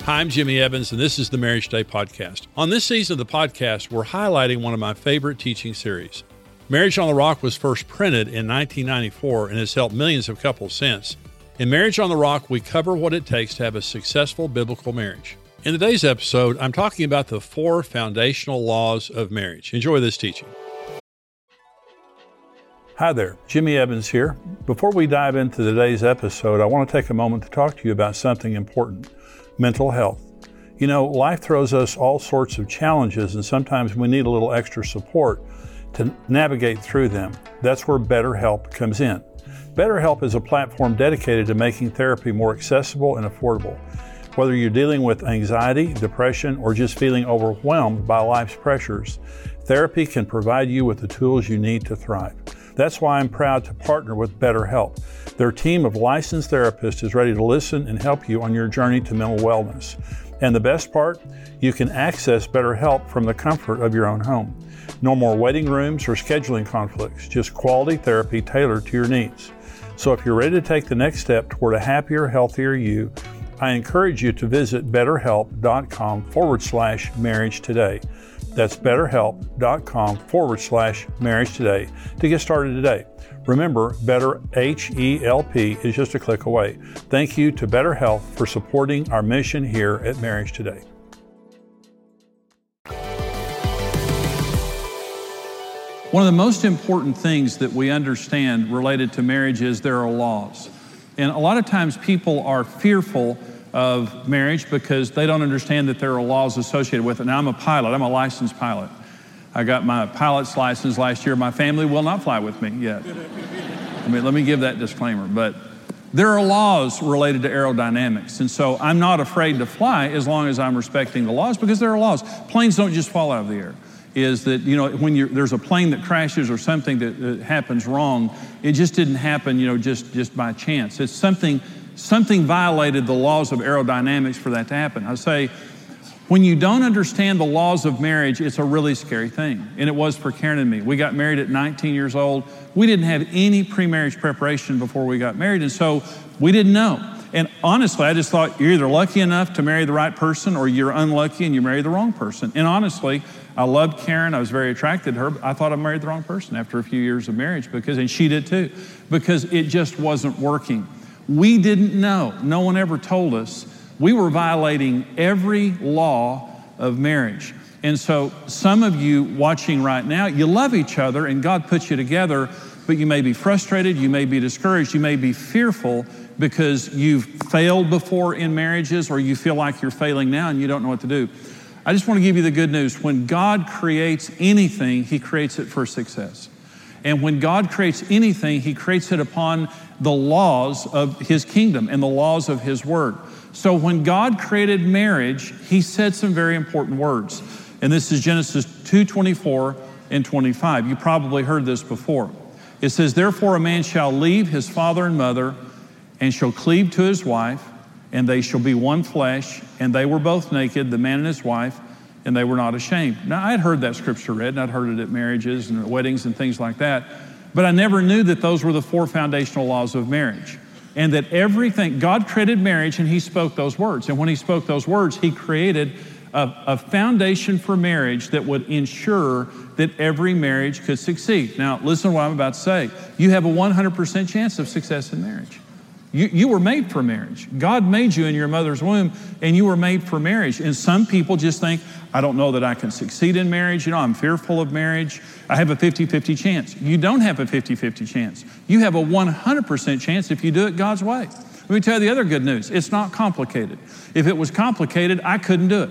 Hi, I'm Jimmy Evans, and this is the Marriage Today podcast. On this season of the podcast, we're highlighting one of my favorite teaching series. Marriage on the Rock was first printed in 1994 and has helped millions of couples since. In Marriage on the Rock, we cover what it takes to have a successful biblical marriage. In today's episode, I'm talking about the 4 foundational laws of marriage. Enjoy this teaching. Hi there, Jimmy Evans here. Before we dive into today's episode, I want to take a moment to talk to you about something important: mental health. You know, life throws us all sorts of challenges, and sometimes we need a little extra support to navigate through them. That's where BetterHelp comes in. BetterHelp is a platform dedicated to making therapy more accessible and affordable. Whether you're dealing with anxiety, depression, or just feeling overwhelmed by life's pressures, therapy can provide you with the tools you need to thrive. That's why I'm proud to partner with BetterHelp. Their team of licensed therapists is ready to listen and help you on your journey to mental wellness. And the best part, you can access BetterHelp from the comfort of your own home. No more waiting rooms or scheduling conflicts, just quality therapy tailored to your needs. So if you're ready to take the next step toward a happier, healthier you, I encourage you to visit betterhelp.com/marriage today. That's betterhelp.com/marriage today to get started today. Remember, Better HELP is just a click away. Thank you to BetterHelp for supporting our mission here at Marriage Today. One of the most important things that we understand related to marriage is there are laws. And a lot of times people are fearful of marriage because they don't understand that there are laws associated with it. Now, I'm a pilot. I'm a licensed pilot. I got my pilot's license last year. My family will not fly with me yet. Let me give that disclaimer. But there are laws related to aerodynamics. And so I'm not afraid to fly as long as I'm respecting the laws, because there are laws. Planes don't just fall out of the air. Is that, when there's a plane that crashes or something that happens wrong, it just didn't happen, just by chance. It's something violated the laws of aerodynamics for that to happen. I say, when you don't understand the laws of marriage, it's a really scary thing. And it was for Karen and me. We got married at 19 years old. We didn't have any pre-marriage preparation before we got married, and so we didn't know. And honestly, I just thought you're either lucky enough to marry the right person or you're unlucky and you marry the wrong person. And honestly, I loved Karen. I was very attracted to her. But I thought I married the wrong person after a few years of marriage, and she did too, because it just wasn't working. We didn't know. No one ever told us. We were violating every law of marriage. And so some of you watching right now, you love each other and God put you together, but you may be frustrated, you may be discouraged, you may be fearful because you've failed before in marriages, or you feel like you're failing now and you don't know what to do. I just want to give you the good news. When God creates anything, He creates it for success. And when God creates anything, He creates it upon the laws of His kingdom and the laws of His word. So when God created marriage, He said some very important words. And this is Genesis 2:24 and 25. You probably heard this before. It says, "Therefore a man shall leave his father and mother and shall cleave to his wife, and they shall be one flesh. And they were both naked, the man and his wife, and they were not ashamed." Now, I'd heard that scripture read, and I'd heard it at marriages and weddings and things like that, but I never knew that those were the 4 foundational laws of marriage, and that everything, God created marriage and He spoke those words. And when He spoke those words, He created a foundation for marriage that would ensure that every marriage could succeed. Now, listen to what I'm about to say. You have a 100% chance of success in marriage. You were made for marriage. God made you in your mother's womb, and you were made for marriage. And some people just think, I don't know that I can succeed in marriage. I'm fearful of marriage. I have a 50-50 chance. You don't have a 50-50 chance. You have a 100% chance if you do it God's way. Let me tell you the other good news. It's not complicated. If it was complicated, I couldn't do it.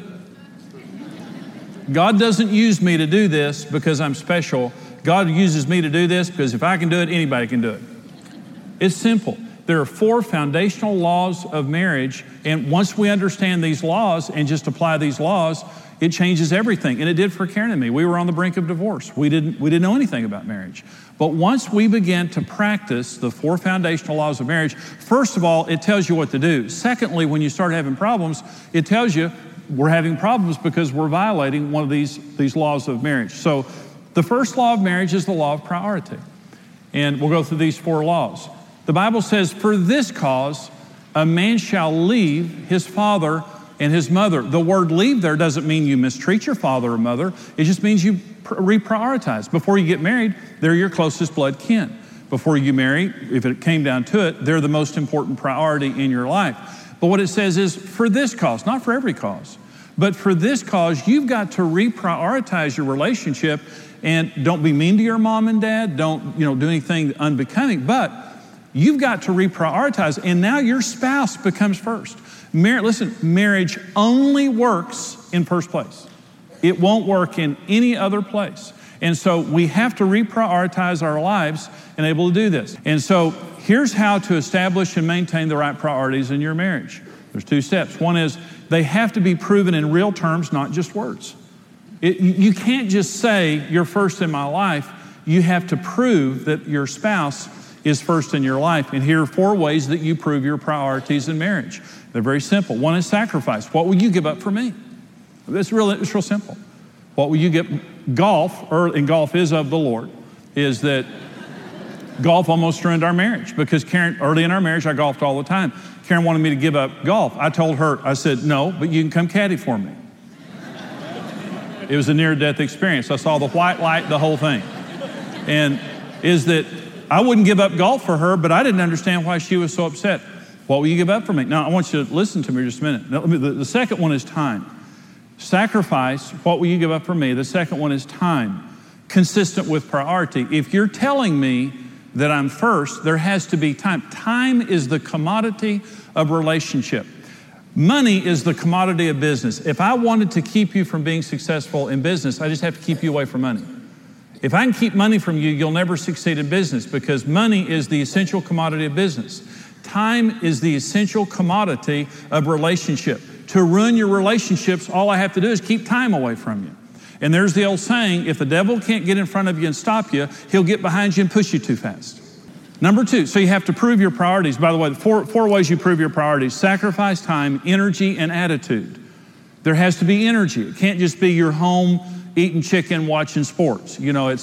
God doesn't use me to do this because I'm special. God uses me to do this because if I can do it, anybody can do it. It's simple. There are 4 foundational laws of marriage, and once we understand these laws and just apply these laws, it changes everything. And it did for Karen and me. We were on the brink of divorce. We didn't know anything about marriage. But once we began to practice the 4 foundational laws of marriage, first of all, it tells you what to do. Secondly, when you start having problems, it tells you we're having problems because we're violating one of these laws of marriage. So the first law of marriage is the law of priority. And we'll go through these 4 laws. The Bible says, "For this cause, a man shall leave his father and his mother. The word leave there doesn't mean you mistreat your father or mother. It just means you reprioritize. Before you get married, they're your closest blood kin. Before you marry, if it came down to it, they're the most important priority in your life. But what it says is for this cause, not for every cause, but for this cause, you've got to reprioritize your relationship. And don't be mean to your mom and dad. Don't do anything unbecoming. But you've got to reprioritize. And now your spouse becomes first. Listen, marriage only works in first place. It won't work in any other place. And so we have to reprioritize our lives and able to do this. And so here's how to establish and maintain the right priorities in your marriage. There's 2 steps. One is they have to be proven in real terms, not just words. You can't just say you're first in my life. You have to prove that your spouse is first in your life. And here are 4 ways that you prove your priorities in marriage. They're very simple. One is sacrifice. What will you give up for me? It's real simple. What will you give? Golf, and golf is of the Lord, is that golf almost ruined our marriage because Karen, early in our marriage, I golfed all the time. Karen wanted me to give up golf. I told her, I said, no, but you can come caddy for me. It was a near-death experience. I saw the white light, the whole thing. And is that I wouldn't give up golf for her, but I didn't understand why she was so upset. What will you give up for me? Now, I want you to listen to me just a minute. Now, the second one is time. Sacrifice, what will you give up for me? The second one is time, consistent with priority. If you're telling me that I'm first, there has to be time. Time is the commodity of relationship. Money is the commodity of business. If I wanted to keep you from being successful in business, I just have to keep you away from money. If I can keep money from you, you'll never succeed in business because money is the essential commodity of business. Time is the essential commodity of relationship. To ruin your relationships, all I have to do is keep time away from you. And there's the old saying, if the devil can't get in front of you and stop you, he'll get behind you and push you too fast. Number 2, so you have to prove your priorities. By the way, four ways you prove your priorities: sacrifice, time, energy, and attitude. There has to be energy. It can't just be you're home eating chicken, watching sports.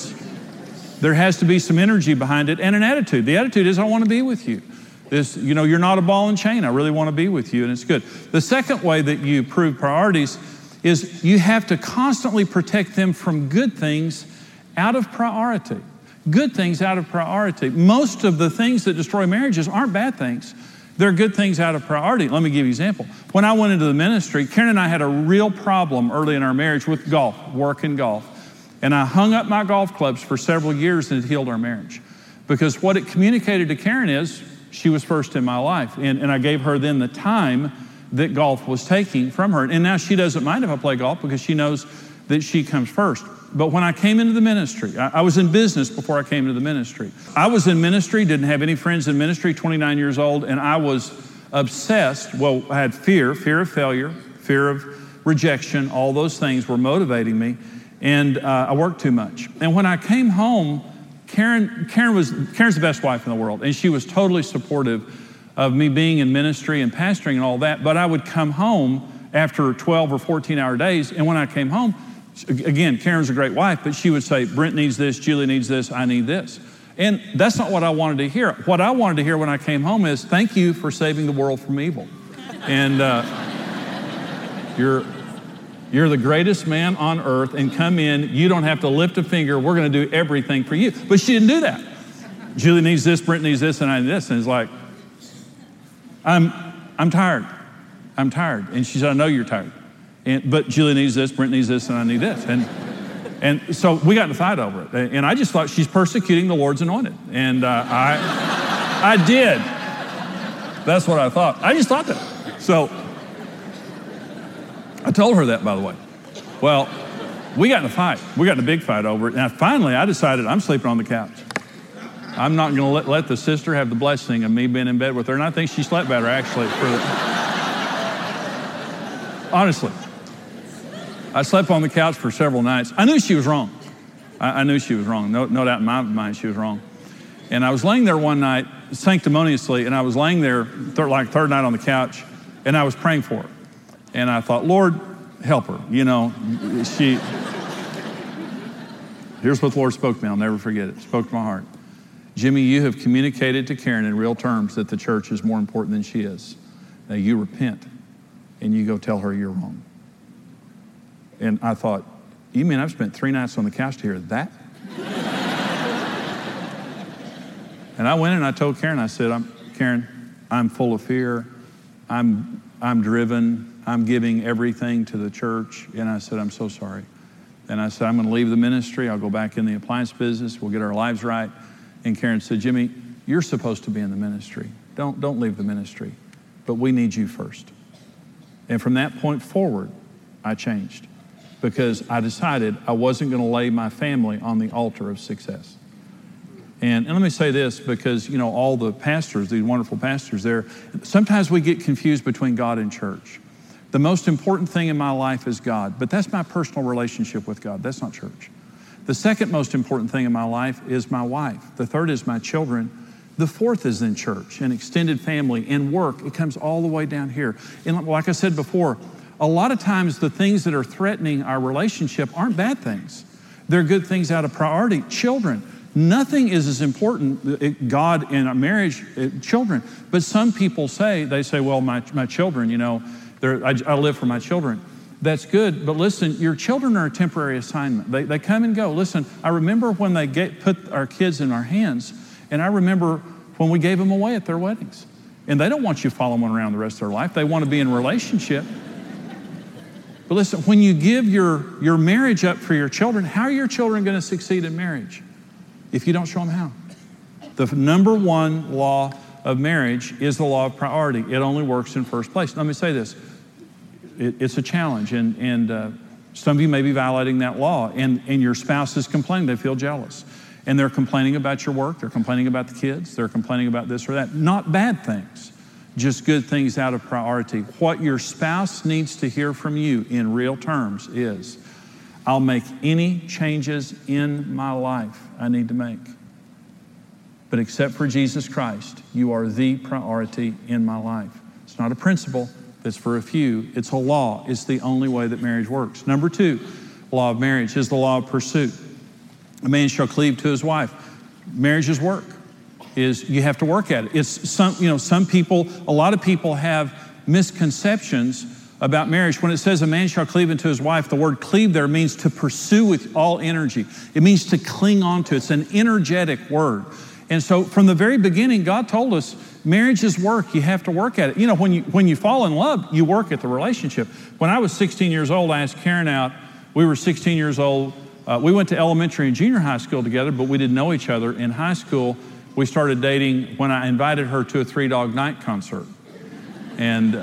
There has to be some energy behind it and an attitude. The attitude is, I want to be with you. You're not a ball and chain. I really want to be with you, and it's good. The second way that you prove priorities is you have to constantly protect them from good things out of priority. Good things out of priority. Most of the things that destroy marriages aren't bad things. They're good things out of priority. Let me give you an example. When I went into the ministry, Karen and I had a real problem early in our marriage with golf, work and golf. And I hung up my golf clubs for several years and it healed our marriage. Because what it communicated to Karen is she was first in my life. And I gave her then the time that golf was taking from her. And now she doesn't mind if I play golf because she knows that she comes first. But when I came into the ministry, I was in business before I came into the ministry. I was in ministry, didn't have any friends in ministry, 29 years old, and I was obsessed. Well, I had fear of failure, fear of rejection. All those things were motivating me, and I worked too much. And when I came home, Karen's the best wife in the world, and she was totally supportive of me being in ministry and pastoring and all that. But I would come home after 12 or 14-hour days, and when I came home, again, Karen's a great wife, but she would say, Brent needs this, Julie needs this, I need this. And that's not what I wanted to hear. What I wanted to hear when I came home is, thank you for saving the world from evil. And you're the greatest man on earth, and come in, you don't have to lift a finger, we're going to do everything for you. But she didn't do that. Julie needs this, Brent needs this, and I need this. And it's like, I'm tired. I'm tired. And she said, I know you're tired. But Julie needs this, Brent needs this, and I need this. And so we got in a fight over it. And I just thought she's persecuting the Lord's anointed. And I did. That's what I thought. I just thought that. So I told her that, by the way. Well, we got in a fight. We got in a big fight over it. And finally, I decided I'm sleeping on the couch. I'm not going to let the sister have the blessing of me being in bed with her. And I think she slept better, actually. Honestly. I slept on the couch for several nights. I knew she was wrong. I knew she was wrong. No doubt in my mind she was wrong. And I was laying there one night sanctimoniously, and I was laying there third night on the couch, and I was praying for her. And I thought, Lord, help her. Here's what the Lord spoke to me. I'll never forget it. Spoke to my heart. Jimmy, you have communicated to Karen in real terms that the church is more important than she is. Now you repent. and you go tell her you're wrong. And I thought, you mean I've spent 3 nights on the couch to hear that? And I went and I told Karen, I said, Karen, I'm full of fear. I'm driven. I'm giving everything to the church. And I said, I'm so sorry. And I said, I'm going to leave the ministry. I'll go back in the appliance business. We'll get our lives right. And Karen said, Jimmy, you're supposed to be in the ministry. Don't leave the ministry. But we need you first. And from that point forward, I changed because I decided I wasn't going to lay my family on the altar of success. And let me say this, because, you know, all the pastors, these wonderful pastors there, sometimes we get confused between God and church. The most important thing in my life is God, but that's my personal relationship with God. That's not church. The second most important thing in my life is my wife. The third is my children. The fourth is in church, and extended family, and work. It comes all the way down here. And like I said before, a lot of times the things that are threatening our relationship aren't bad things. They're good things out of priority. Children. Nothing is as important, God and our marriage, children. But some people say, well, my children, you know, I live for my children. That's good, but listen, your children are a temporary assignment. They come and go. Listen, I remember when they put our kids in our hands, and I remember when we gave them away at their weddings. And they don't want you following them around the rest of their life. They want to be in a relationship. But listen, when you give your marriage up for your children, how are your children going to succeed in marriage if you don't show them how? The number one law of marriage is the law of priority. It only works in first place. Let me say this. It's a challenge, and some of you may be violating that law, and your spouse is complaining. They feel jealous. And they're complaining about your work. They're complaining about the kids. They're complaining about this or that. Not bad things, just good things out of priority. What your spouse needs to hear from you in real terms is, I'll make any changes in my life I need to make. But except for Jesus Christ, you are the priority in my life. It's not a principle that's for a few. It's a law. It's the only way that marriage works. Number 2, law of marriage is the law of pursuit. A man shall cleave to his wife. Marriage is work. You have to work at it. It's a lot of people have misconceptions about marriage. When it says a man shall cleave unto his wife, the word cleave there means to pursue with all energy. It means to cling on to. It's an energetic word. And so from the very beginning, God told us marriage is work. You have to work at it. You know, when you fall in love, you work at the relationship. When I was 16 years old, I asked Karen out. We were 16 years old. We went to elementary and junior high school together, but we didn't know each other. In high school, we started dating when I invited her to a Three Dog Night concert. And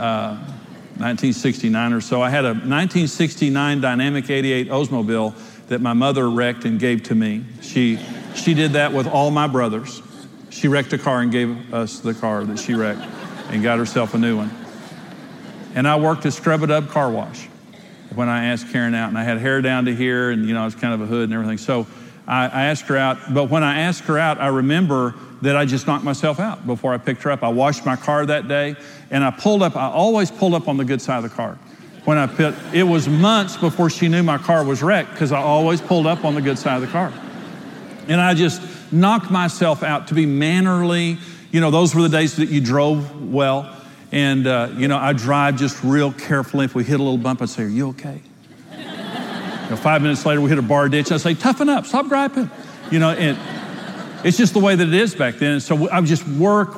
1969 or so. I had a 1969 Dynamic 88 Oldsmobile that my mother wrecked and gave to me. She did that with all my brothers. She wrecked a car and gave us the car that she wrecked and got herself a new one. And I worked at Scrub-A-Dub Car Wash when I asked Karen out, and I had hair down to here, and I was kind of a hood and everything. So I asked her out, but when I asked her out, I remember that I just knocked myself out before I picked her up. I washed my car that day, and I always pulled up on the good side of the car. It was months before she knew my car was wrecked, because I always pulled up on the good side of the car. And I just knocked myself out to be mannerly. Those were the days that you drove well. And, I drive just real carefully. If we hit a little bump, I'd say, "Are you okay?" 5 minutes later, we hit a bar ditch. I'd say, "Toughen up, stop griping." And it's just the way that it is back then. And so I would just work.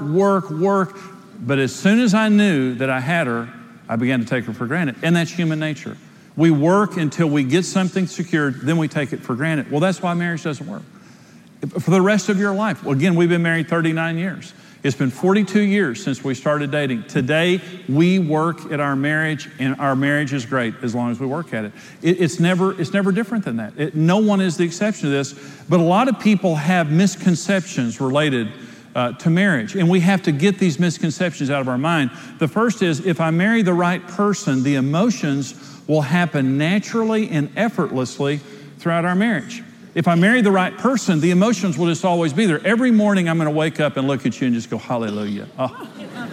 But as soon as I knew that I had her, I began to take her for granted. And that's human nature. We work until we get something secured, then we take it for granted. Well, that's why marriage doesn't work. For the rest of your life. Well, again, we've been married 39 years. It's been 42 years since we started dating. Today, we work at our marriage, and our marriage is great as long as we work at it. It's never different than that. No one is the exception to this, but a lot of people have misconceptions related to marriage, and we have to get these misconceptions out of our mind. The first is, if I marry the right person, the emotions will happen naturally and effortlessly throughout our marriage. If I marry the right person, the emotions will just always be there. Every morning I'm going to wake up and look at you and just go, "Hallelujah." Oh.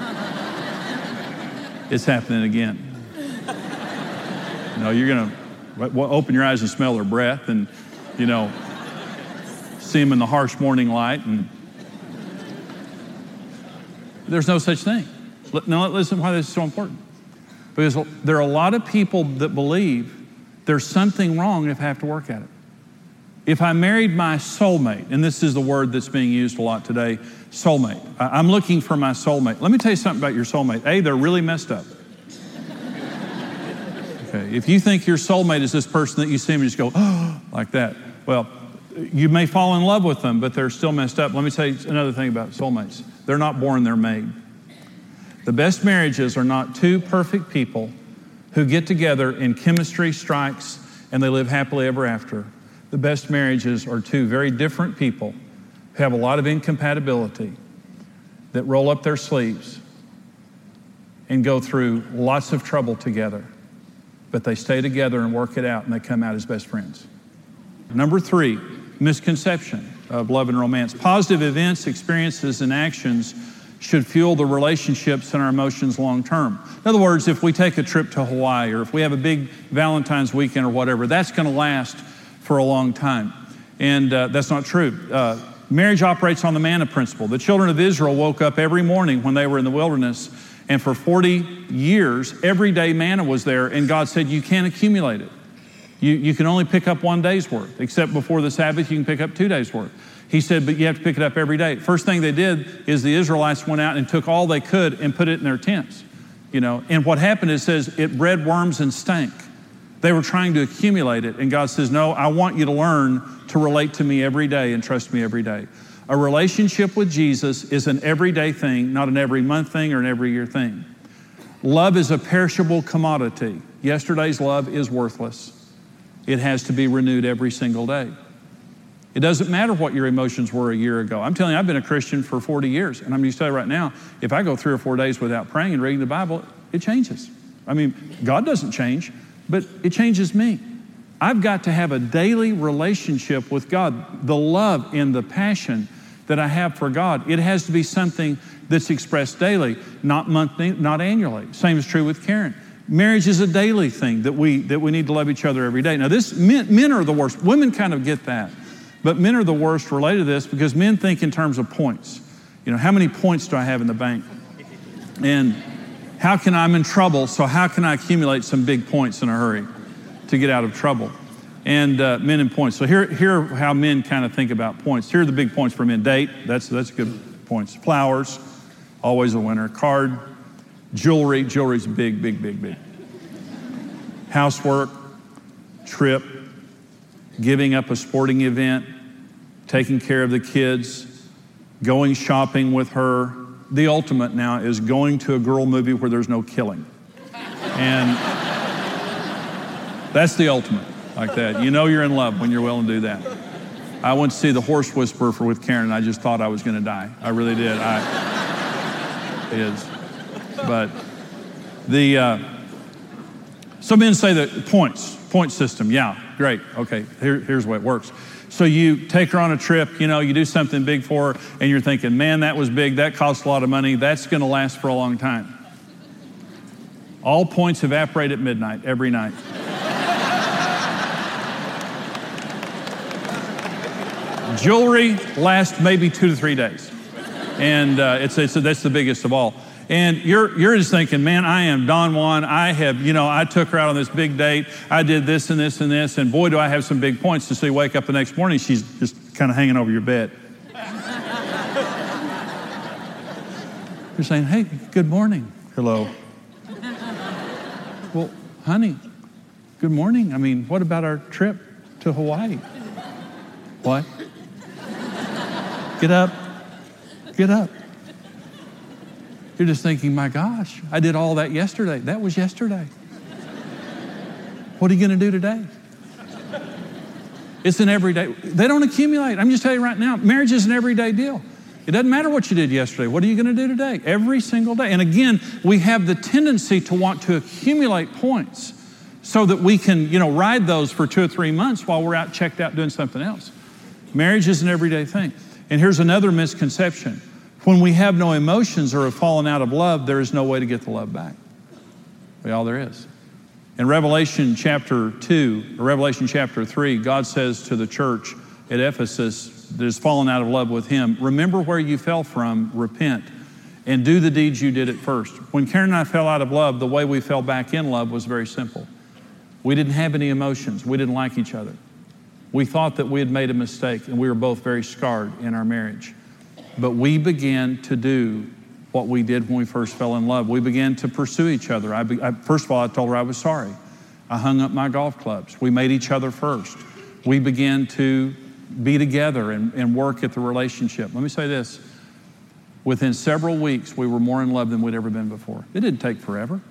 It's happening again. You're going to open your eyes and smell their breath and, see them in the harsh morning light. And there's no such thing. Now listen why this is so important. Because there are a lot of people that believe there's something wrong if I have to work at it. If I married my soulmate, and this is the word that's being used a lot today, soulmate. I'm looking for my soulmate. Let me tell you something about your soulmate. A, they're really messed up. Okay, if you think your soulmate is this person that you see them and just go, oh, like that, well, you may fall in love with them, but they're still messed up. Let me tell you another thing about soulmates. They're not born, they're made. The best marriages are not two perfect people who get together and chemistry strikes and they live happily ever after. The best marriages are two very different people who have a lot of incompatibility that roll up their sleeves and go through lots of trouble together. But they stay together and work it out, and they come out as best friends. Number 3, misconception of love and romance. Positive events, experiences, and actions should fuel the relationships and our emotions long term. In other words, if we take a trip to Hawaii or if we have a big Valentine's weekend or whatever, that's going to last for a long time. And that's not true. Marriage operates on the manna principle. The children of Israel woke up every morning when they were in the wilderness, and for 40 years, every day manna was there, and God said, you can't accumulate it. You can only pick up one day's worth, except before the Sabbath, you can pick up 2 days' worth. He said, but you have to pick it up every day. First thing they did is the Israelites went out and took all they could and put it in their tents. And what happened, it says, it bred worms and stank. They were trying to accumulate it, and God says, no, I want you to learn to relate to me every day and trust me every day. A relationship with Jesus is an everyday thing, not an every month thing or an every year thing. Love is a perishable commodity. Yesterday's love is worthless. It has to be renewed every single day. It doesn't matter what your emotions were a year ago. I'm telling you, I've been a Christian for 40 years, and I'm going to tell you right now, if I go 3 or 4 days without praying and reading the Bible, it changes. I mean, God doesn't change, but it changes me. I've got to have a daily relationship with God. The love and the passion that I have for God, it has to be something that's expressed daily, not monthly, not annually. Same is true with Karen. Marriage is a daily thing that we need to love each other every day. Now, men are the worst. Women kind of get that, but men are the worst related to this because men think in terms of points. How many points do I have in the bank? And I'm in trouble, so how can I accumulate some big points in a hurry to get out of trouble? And men and points. So here are how men kind of think about points. Here are the big points for men. Date, that's good points. Flowers, always a winner. Card, jewelry's big, big, big, big. Housework, trip, giving up a sporting event, taking care of the kids, going shopping with her. The ultimate now is going to a girl movie where there's no killing. And that's the ultimate, like that. You're in love when you're willing to do that. I went to see The Horse Whisperer with Karen, and I just thought I was going to die. I really did. But some men say that point system. Yeah, great. Okay, here's the way it works. So you take her on a trip, you do something big for her, and you're thinking, man, that was big, that cost a lot of money, that's going to last for a long time. All points evaporate at midnight, every night. Jewelry lasts maybe 2 to 3 days. And that's the biggest of all. And you're just thinking, man, I am Don Juan. I took her out on this big date. I did this and this and this. And boy, do I have some big points. So you wake up the next morning, she's just kind of hanging over your bed. You're saying, hey, good morning. Hello. Well, honey, good morning. I mean, what about our trip to Hawaii? What? Get up. Get up. You're just thinking, my gosh, I did all that yesterday. That was yesterday. What are you going to do today? It's an everyday. They don't accumulate. I'm just telling you right now, marriage is an everyday deal. It doesn't matter what you did yesterday. What are you going to do today? Every single day. And again, we have the tendency to want to accumulate points so that we can, ride those for 2 or 3 months while we're out checked out doing something else. Marriage is an everyday thing. And here's another misconception. When we have no emotions or have fallen out of love, there is no way to get the love back. Well, all there is. In Revelation chapter 2, or Revelation chapter 3, God says to the church at Ephesus that has fallen out of love with him, remember where you fell from, repent, and do the deeds you did at first. When Karen and I fell out of love, the way we fell back in love was very simple. We didn't have any emotions. We didn't like each other. We thought that we had made a mistake, and we were both very scarred in our marriage. But we began to do what we did when we first fell in love. We began to pursue each other. First of all, I told her I was sorry. I hung up my golf clubs. We made each other first. We began to be together and work at the relationship. Let me say this. Within several weeks, we were more in love than we'd ever been before. It didn't take forever.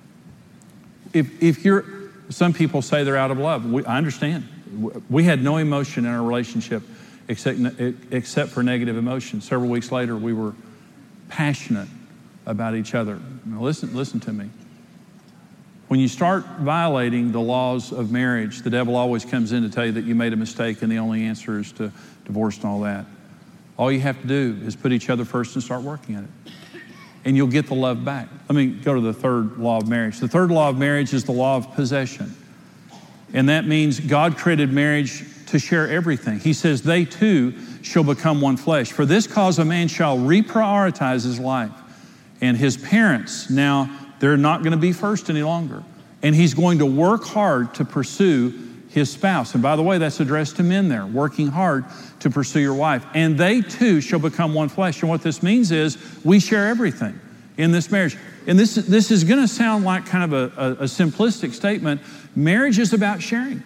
Some people say they're out of love. I understand. We had no emotion in our relationship except for negative emotion. Several weeks later, we were passionate about each other. Now listen to me. When you start violating the laws of marriage, the devil always comes in to tell you that you made a mistake and the only answer is to divorce and all that. All you have to do is put each other first and start working at it. And you'll get the love back. Let me go to the third law of marriage. The third law of marriage is the law of possession. And that means God created marriage to share everything. He says, they too shall become one flesh. For this cause a man shall reprioritize his life. And his parents, now they're not going to be first any longer. And he's going to work hard to pursue his spouse. And by the way, that's addressed to men there, working hard to pursue your wife. And they too shall become one flesh. And what this means is we share everything in this marriage. And this is going to sound like kind of a simplistic statement. Marriage is about sharing.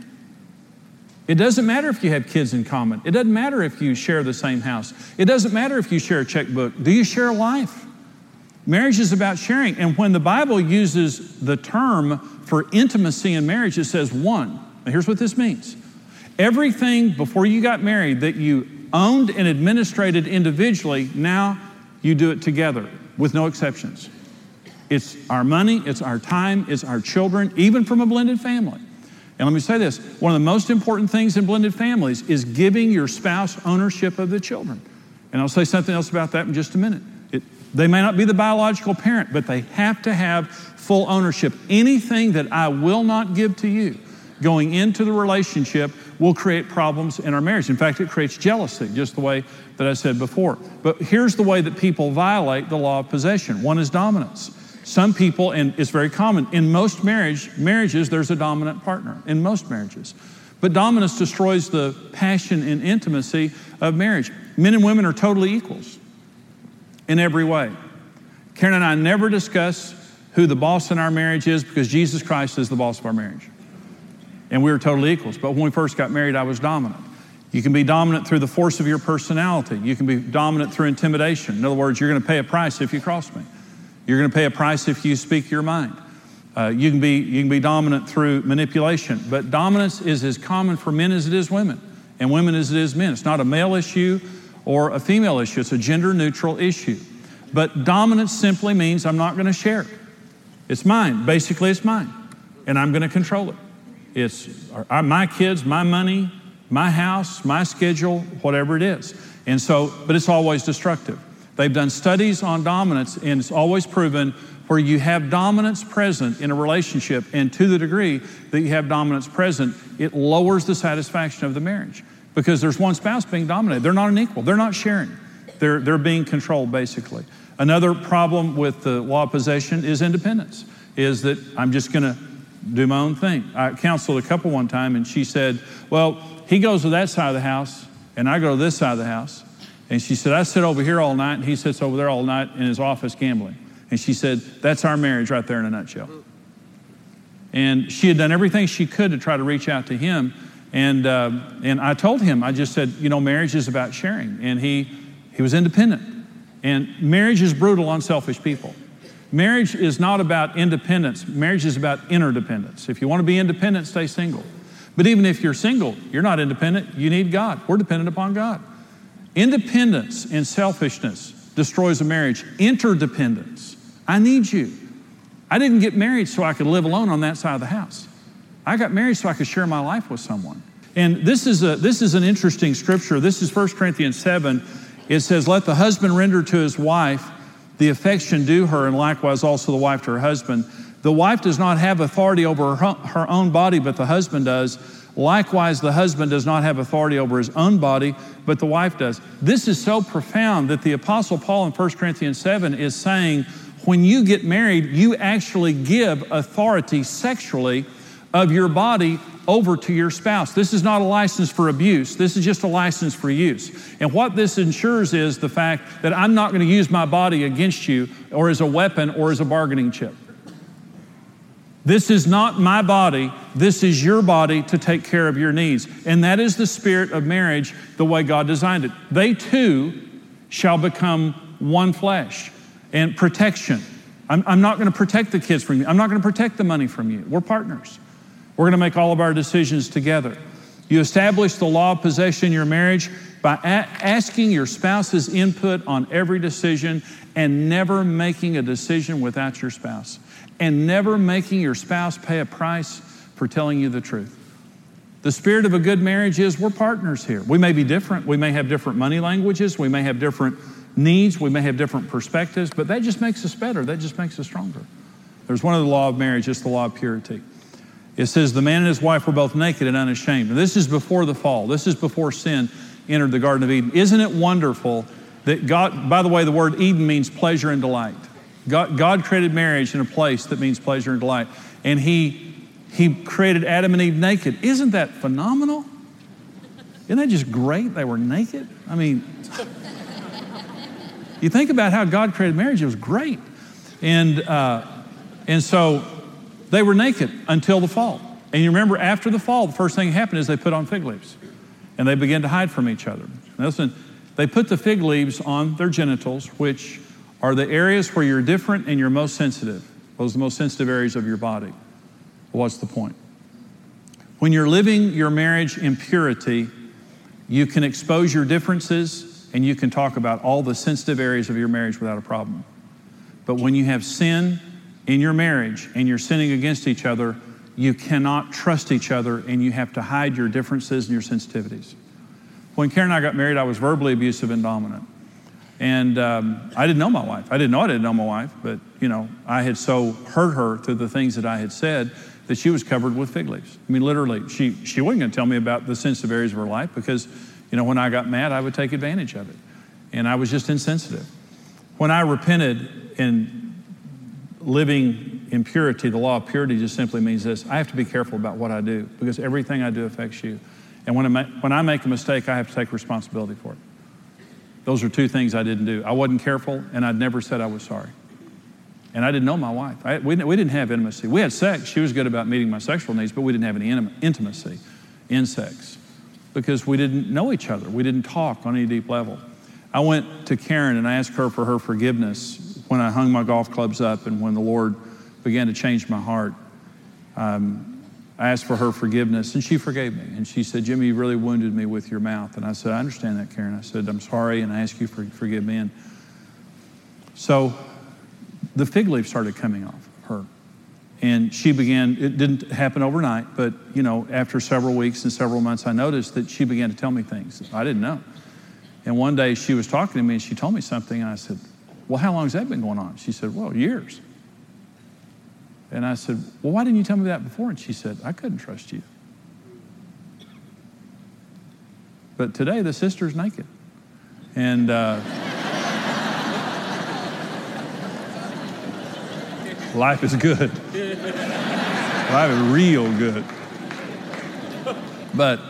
It doesn't matter if you have kids in common. It doesn't matter if you share the same house. It doesn't matter if you share a checkbook. Do you share life? Marriage is about sharing. And when the Bible uses the term for intimacy in marriage, it says one. Now here's what this means. Everything before you got married that you owned and administrated individually, now you do it together with no exceptions. It's our money, it's our time, it's our children, even from a blended family. And let me say this, one of the most important things in blended families is giving your spouse ownership of the children. And I'll say something else about that in just a minute. They may not be the biological parent, but they have to have full ownership. Anything that I will not give to you going into the relationship will create problems in our marriage. In fact, it creates jealousy, just the way that I said before. But here's the way that people violate the law of possession. One is dominance. Some people, and it's very common, in most marriages, there's a dominant partner, in most marriages. But dominance destroys the passion and intimacy of marriage. Men and women are totally equals in every way. Karen and I never discuss who the boss in our marriage is because Jesus Christ is the boss of our marriage. And we were totally equals. But when we first got married, I was dominant. You can be dominant through the force of your personality. You can be dominant through intimidation. In other words, you're going to pay a price if you cross me. You're going to pay a price if you speak your mind. You can be dominant through manipulation. But dominance is as common for men as it is women, and women as it is men. It's not a male issue or a female issue. It's a gender-neutral issue. But dominance simply means I'm not going to share it. It's mine. Basically, it's mine. And I'm going to control it. It's my kids, my money, my house, my schedule, whatever it is. And so, but it's always destructive. They've done studies on dominance, and it's always proven where you have dominance present in a relationship, and to the degree that you have dominance present, it lowers the satisfaction of the marriage because there's one spouse being dominated. They're not an equal. They're not sharing. They're being controlled, basically. Another problem with the law of possession is independence, is that I'm just going to do my own thing. I counseled a couple one time, and she said, well, he goes to that side of the house, and I go to this side of the house. And she said, I sit over here all night, and he sits over there all night in his office gambling. And she said, that's our marriage right there in a nutshell. And she had done everything she could to try to reach out to him. And I told him, I just said, marriage is about sharing. And he was independent. And marriage is brutal on selfish people. Marriage is not about independence. Marriage is about interdependence. If you want to be independent, stay single. But even if you're single, you're not independent. You need God. We're dependent upon God. Independence and selfishness destroys a marriage. Interdependence. I need you. I didn't get married so I could live alone on that side of the house. I got married so I could share my life with someone. And this is an interesting scripture. This is 1 Corinthians 7. It says, let the husband render to his wife the affection due her, and likewise also the wife to her husband. The wife does not have authority over her own body, but the husband does. Likewise, the husband does not have authority over his own body, but the wife does. This is so profound that the Apostle Paul in 1 Corinthians 7 is saying, when you get married, you actually give authority sexually of your body over to your spouse. This is not a license for abuse. This is just a license for use. And what this ensures is the fact that I'm not going to use my body against you or as a weapon or as a bargaining chip. This is not my body. This is your body to take care of your needs. And that is the spirit of marriage, the way God designed it. They too shall become one flesh. And protection. I'm not going to protect the kids from you. I'm not going to protect the money from you. We're partners. We're going to make all of our decisions together. You establish the law of possession in your marriage by asking your spouse's input on every decision and never making a decision without your spouse. And never making your spouse pay a price for telling you the truth. The spirit of a good marriage is we're partners here. We may be different. We may have different money languages. We may have different needs. We may have different perspectives, but that just makes us better. That just makes us stronger. There's one of the law of marriage, it's the law of purity. It says the man and his wife were both naked and unashamed. And this is before the fall. This is before sin entered the Garden of Eden. Isn't it wonderful that God, by the way, the word Eden means pleasure and delight. God created marriage in a place that means pleasure and delight. And He created Adam and Eve naked. Isn't that phenomenal? Isn't that just great? They were naked. I mean, you think about how God created marriage, it was great. And so they were naked until the fall. And you remember after the fall, the first thing that happened is they put on fig leaves. And they began to hide from each other. Now listen, they put the fig leaves on their genitals, which are the areas where you're different and you're most sensitive. Those are the most sensitive areas of your body. What's the point? When you're living your marriage in purity, you can expose your differences and you can talk about all the sensitive areas of your marriage without a problem. But when you have sin in your marriage and you're sinning against each other, you cannot trust each other and you have to hide your differences and your sensitivities. When Karen and I got married, I was verbally abusive and dominant. And I didn't know my wife. I didn't know my wife, but I had so hurt her through the things that I had said that she was covered with fig leaves. I mean, literally, she wasn't going to tell me about the sensitive areas of her life because when I got mad, I would take advantage of it. And I was just insensitive. When I repented in living in purity, the law of purity just simply means this. I have to be careful about what I do because everything I do affects you. And when I make a mistake, I have to take responsibility for it. Those are two things I didn't do. I wasn't careful, and I'd never said I was sorry. And I didn't know my wife. We didn't have intimacy. We had sex. She was good about meeting my sexual needs, but we didn't have any intimacy in sex because we didn't know each other. We didn't talk on any deep level. I went to Karen and I asked her for her forgiveness when I hung my golf clubs up and when the Lord began to change my heart. I asked for her forgiveness and she forgave me. And she said, "Jimmy, you really wounded me with your mouth." And I said, "I understand that, Karen." I said, "I'm sorry and I ask you for forgive me." And so the fig leaf started coming off her. And she began, it didn't happen overnight, but after several weeks and several months, I noticed that she began to tell me things I didn't know. And one day she was talking to me and she told me something and I said, "Well, how long has that been going on?" She said, "Well, years." And I said, "Well, why didn't you tell me that before?" And she said, "I couldn't trust you." But today the sister's naked. And life is good. Life is real good. But,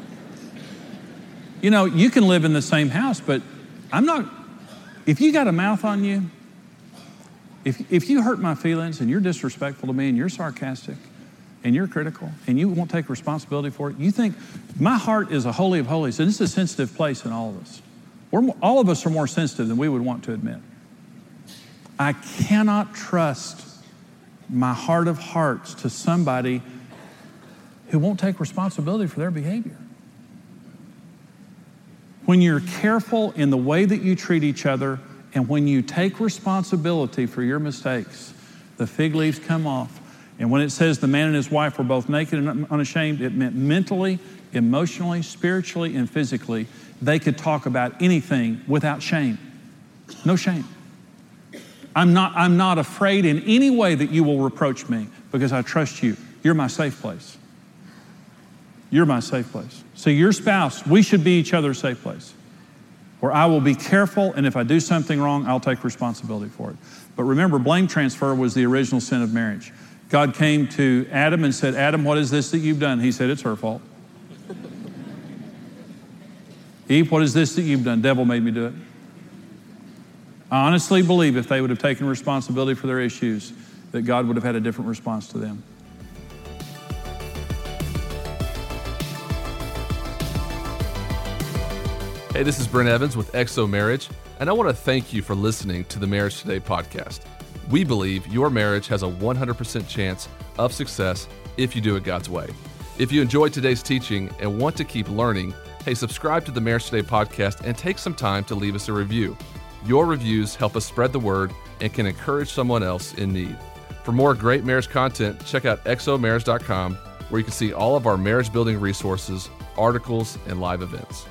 you can live in the same house, but if you got a mouth on you, if you hurt my feelings and you're disrespectful to me and you're sarcastic and you're critical and you won't take responsibility for it, you think my heart is a holy of holies, and it's a sensitive place in all of us. All of us are more sensitive than we would want to admit. I cannot trust my heart of hearts to somebody who won't take responsibility for their behavior. When you're careful in the way that you treat each other and when you take responsibility for your mistakes, the fig leaves come off. And when it says the man and his wife were both naked and unashamed, it meant mentally, emotionally, spiritually, and physically, they could talk about anything without shame. No shame. I'm not afraid in any way that you will reproach me because I trust you. You're my safe place. You're my safe place. So your spouse, we should be each other's safe place, where I will be careful, and if I do something wrong, I'll take responsibility for it. But remember, blame transfer was the original sin of marriage. God came to Adam and said, Adam, what is this that you've done? He said, it's her fault. Eve, what is this that you've done? Devil made me do it. I honestly believe if they would have taken responsibility for their issues, that God would have had a different response to them. Hey, this is Brent Evans with XO Marriage, and I want to thank you for listening to the Marriage Today podcast. We believe your marriage has a 100% chance of success if you do it God's way. If you enjoyed today's teaching and want to keep learning, hey, subscribe to the Marriage Today podcast and take some time to leave us a review. Your reviews help us spread the word and can encourage someone else in need. For more great marriage content, check out xomarriage.com, where you can see all of our marriage building resources, articles, and live events.